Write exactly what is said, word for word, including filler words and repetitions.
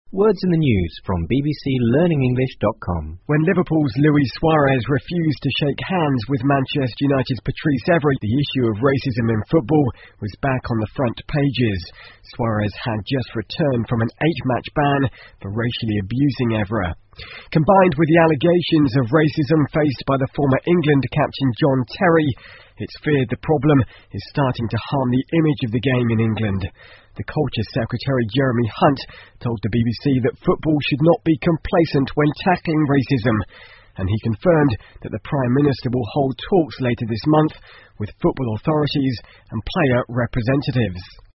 Words in the news from b b c learning english dot com. When Liverpool's Luis Suarez refused to shake hands with Manchester United's Patrice Evra, the issue of racism in football was back on the front pages. Suarez had just returned from an eight-match ban for racially abusing Evra. Combined with the allegations of racism faced by the former England captain John Terry, it's feared the problem is starting to harm the image of the game in England. The Culture Secretary Jeremy Hunt told the B B C that football should not be complacent when tackling racism, and he confirmed that the Prime Minister will hold talks later this month with football authorities and player representatives.